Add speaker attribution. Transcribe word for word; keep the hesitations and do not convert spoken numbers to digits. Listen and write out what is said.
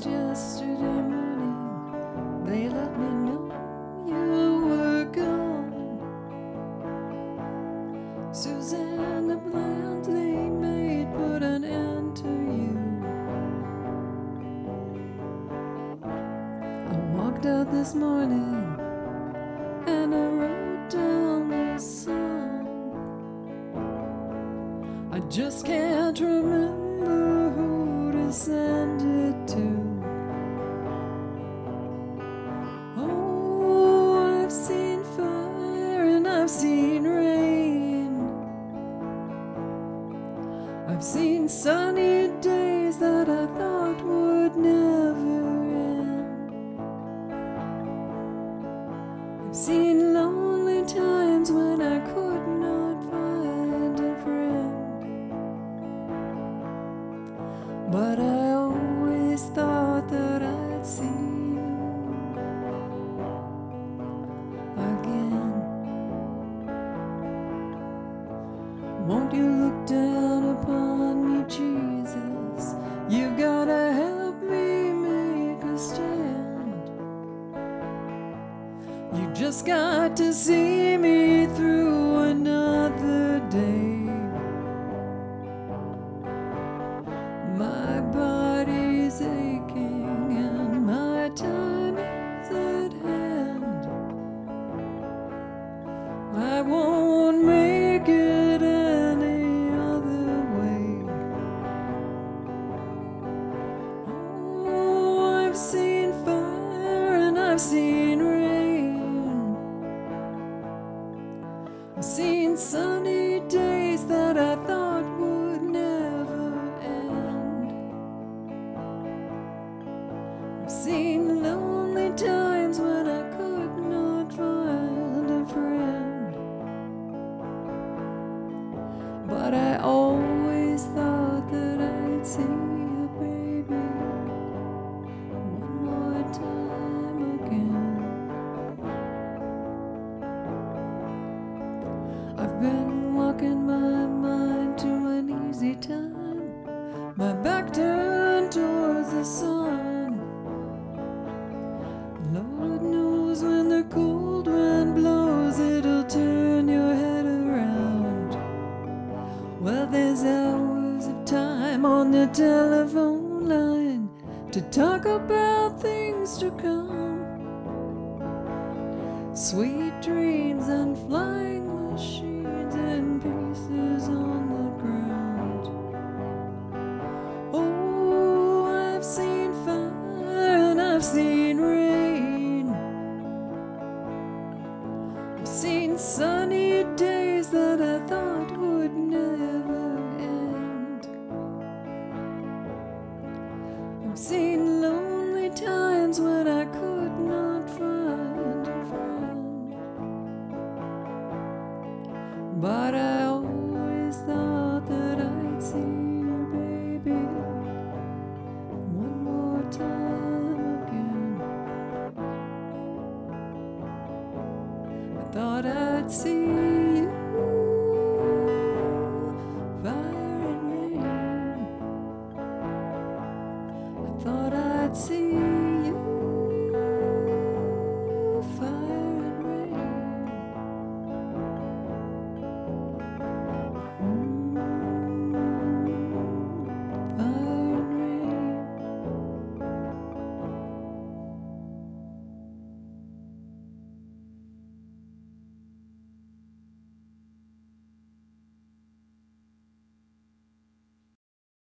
Speaker 1: just yesterday morning they let me know you were gone. Suzanne, the plans they made put an end to you. I walked out this morning and I wrote down this song. I just can't remember who to send it to. Oh, I've seen fire and I've seen rain. I've seen sunny days that I thought would never end. I've seen lonely times when I could not find a friend. But I always thought that I'd see you again. Won't you look down upon me, Jesus? You've gotta help me make a stand. You just got to see me through another day. My body's aching and my time is at hand. I won't make it any other way. Oh, I've seen fire and I've seen rain. I've seen sunny days that I thought would never end. I've seen lonely times when I could not find a friend. But I always thought that I'd see you, baby, one more time again. I've been walking my mind to an easy time, my back turned towards the sun. Lord knows when the cold wind blows, it'll turn your head around. Well, there's hours of time on the telephone line to talk about things to come. Sweet dreams and flying machines and pieces on the ground. Oh, I've seen fire and I've seen rain. I've seen sunny days that I thought would never end. I've seen lonely times when I could not find a friend. But I always thought that I'd see you, baby, one more time again. I thought I'd see